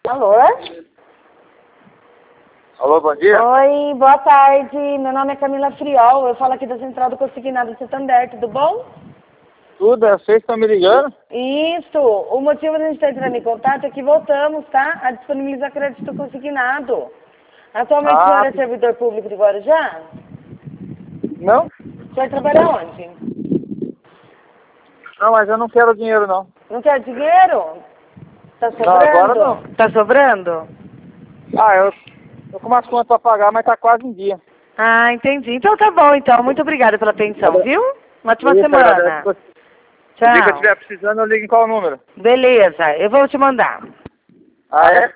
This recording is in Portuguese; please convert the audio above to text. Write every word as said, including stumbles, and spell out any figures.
Alô? Alô, bom dia. Oi, boa tarde. Meu nome é Camila Friol. Eu falo aqui da Central do Consignado Santander, tudo bom? Tudo, é vocês estão me ligando? Isso. O motivo de a gente estar entrando em contato é que voltamos, tá? A disponibilizar crédito consignado. Atualmente o senhor Ah, é servidor público de Guarujá? não? O senhor trabalha onde? Não, mas eu não quero dinheiro, não. Não quer dinheiro? Tá Não, agora sobrando? não. Tá sobrando? Ah, eu tô com umas contas pra pagar, mas tá quase em dia. Ah, entendi. Então tá bom, então. Muito obrigada pela atenção, Agra- viu? Uma ótima Isso, agradeço. semana. O dia que eu Tchau. estiver precisando, eu ligo em qual número? Beleza, eu vou te mandar. Ah, é?